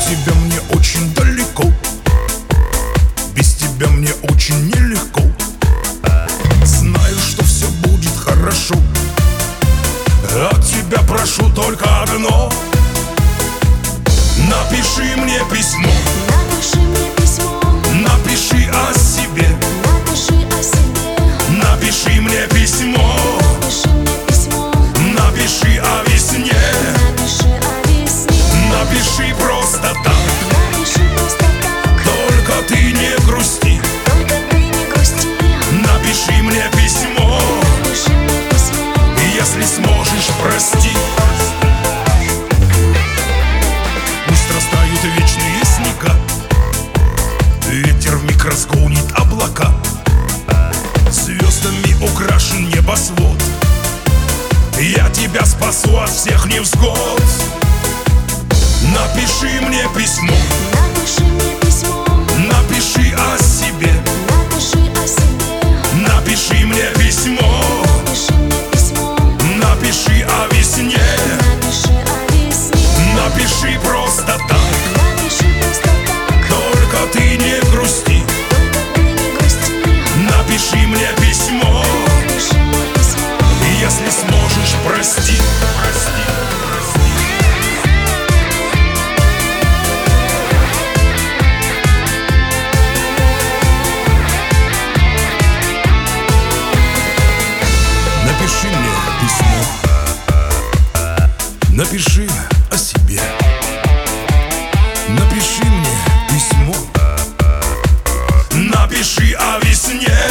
тебя мне очень далеко, без тебя мне очень нелегко. Знаю, что все будет хорошо, от тебя прошу только одно: напиши мне письмо. Напиши мне письмо. Напиши о себе. Напиши о себе. Напиши мне письмо. Напиши мне письмо. Напиши о весне. Напиши о весне. Напиши просто так. Напиши просто так. Только ты не грусти. Только ты не грусти. Напиши мне письмо. Напиши мне письмо. Если сможешь, прости. Пусть растают вечные снега, ветер вмиг разгонит облака, звездами украшен небосвод. Я тебя спасу от всех невзгод. Напиши мне письмо. Напиши мне письмо. Напиши о себе. Напиши о себе. Напиши мне письмо. Напиши мне письмо. Напиши о весне. Напиши о весне. Напиши просто так. Напиши просто так. Только ты не грусти. Только ты не грусти. Напиши мне письмо. Напиши мне письмо. Если сможешь, прости. Напиши мне письмо. Напиши о себе. Напиши мне письмо. Напиши о весне.